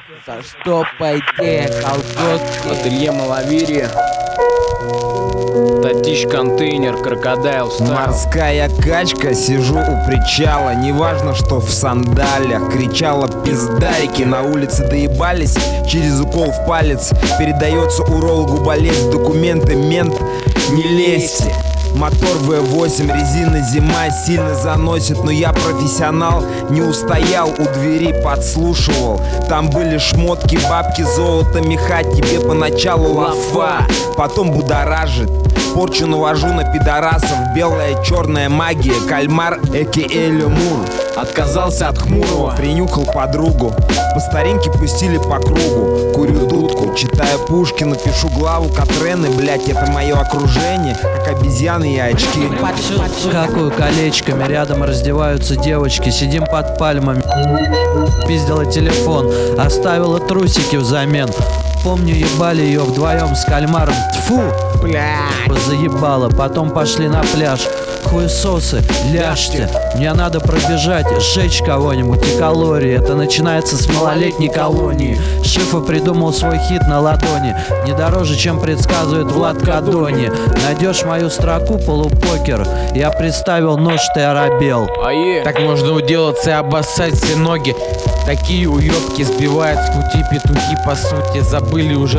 За что пойти, колготки? Ателье Малаверия, Татищ контейнер, крокодайл стайл. Морская качка, сижу у причала. Неважно, что в сандалях. Кричала пиздарики, на улице доебались. Через укол в палец передается урологу болезнь. Документы мент, не лезьте. Мотор V8, резина зима, сильно заносит. Но я профессионал, не устоял, у двери подслушивал. Там были шмотки, бабки, золото, меха. Тебе поначалу лафа, потом будоражит. Порчу навожу на пидорасов. Белая, черная магия, кальмар, а.к.а. лемур. Отказался от хмурого, Принюхал подругу, по старинке пустили по кругу. Курю дудку, читаю Пушкина, пишу главу Катрены. Блять, это мое окружение, как обезьяны и очки. Какую колечками, рядом раздеваются девочки. Сидим под пальмами. Пиздила телефон, оставила трусики взамен. Помню, ебали ее вдвоем с кальмаром. Тьфу, бля, заебало. Потом пошли на пляж. Хуесосы, ляжьте. Мне надо пробежать, сжечь кого-нибудь и калории. Это начинается с малолетней колонии. Шифа придумал свой хит на ладони. Не дороже, чем предсказывает Влад Кадони. Найдешь мою строку, полупокер. Я представил нож, ты оробел. Так можно уделаться и обоссать все ноги. Такие уёбки сбивают с пути петухи, по сути. Забыли уже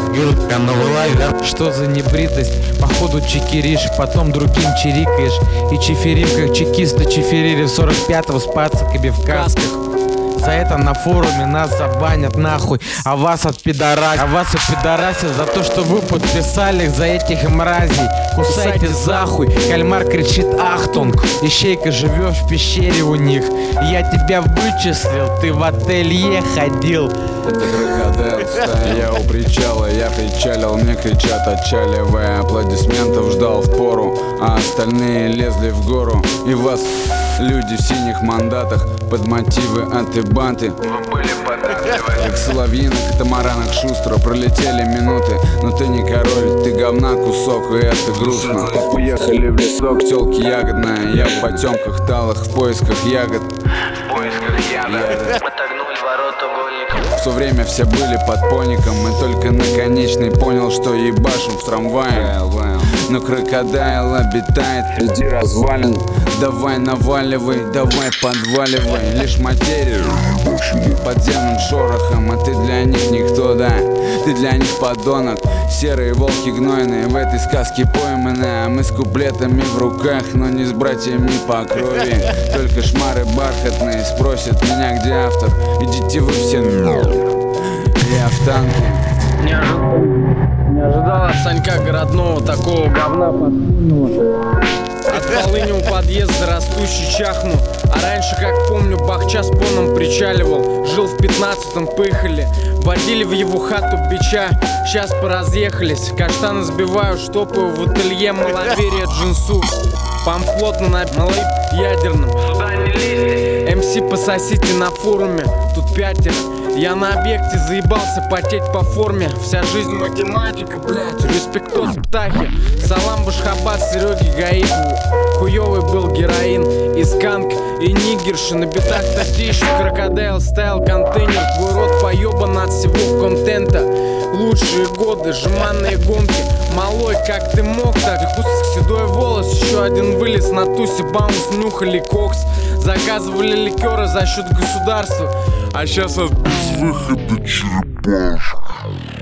что за небритость. Походу чекиришь, потом другим чирикаешь. И чиферим, как чекисты чиферили в 45-го с пацаками в касках. За это на форуме нас забанят нахуй. А вас отпидорасят за то, что вы подписали за этих мразей. Кусайте захуй. Кальмар кричит ахтунг. Ищейка, живешь в пещере у них. Я тебя вычислил, ты в ателье ходил. Это крокодайл стайл. Я у причала, я причалил, мне кричат отчаливая. Аплодисментов ждал в пору, а остальные лезли в гору. И вас, люди в синих мандатах, под мотивы антибанты. Вы были податливы, как соловьи на катамаранах шустро. Пролетели минуты, но ты не король, ты говна кусок, и это грустно. Уехали в лесок, тёлки ягодная. Я в потемках талых, в поисках ягод. Отогнули ворот угольником. В то время все были под поником, и только наконечный понял, что ебашим в трамвае. Но крокодайл обитает среди развалин. Давай наваливай, давай подваливай. Лишь материю подземным шорохом. А ты для них никто, да, ты для них подонок. Серые волки гнойные в этой сказке пойманы. А мы с куплетами в руках, но не с братьями по крови. Только шмары бархатные спросят меня, где автор. Идите вы все, я в танке. Не ожидал от Санька Городного такого говна подспудного. От полыни у подъезда растущий чахну. А раньше, как помню, бахча с поном причаливал. Жил в 15-м, пыхали. Водили в его хату бича. Сейчас поразъехались. Каштаны сбиваю, штопаю в ателье Малаверия джинсу. Памфлот на малый ядерным. Сюда не лезьте. МС пососите на форуме. Тут 5. Я на объекте заебался потеть по форме. Вся жизнь математика, блять. Респектос птахи. Салам Башхабад Сереге Гаипову. Хуёвый был героин и сканк, и нигерши. На битах Татищ, крокодайл стайл контейнер. Твой рот поёбан от всего контента. Лучшие годы, жеманные гонки. Малой, как ты мог так? Седой волос, еще один вылез на тусе. Баунс, нюхали кокс. Заказывали ликеры за счет государства. А сейчас от безвыхода черепашка.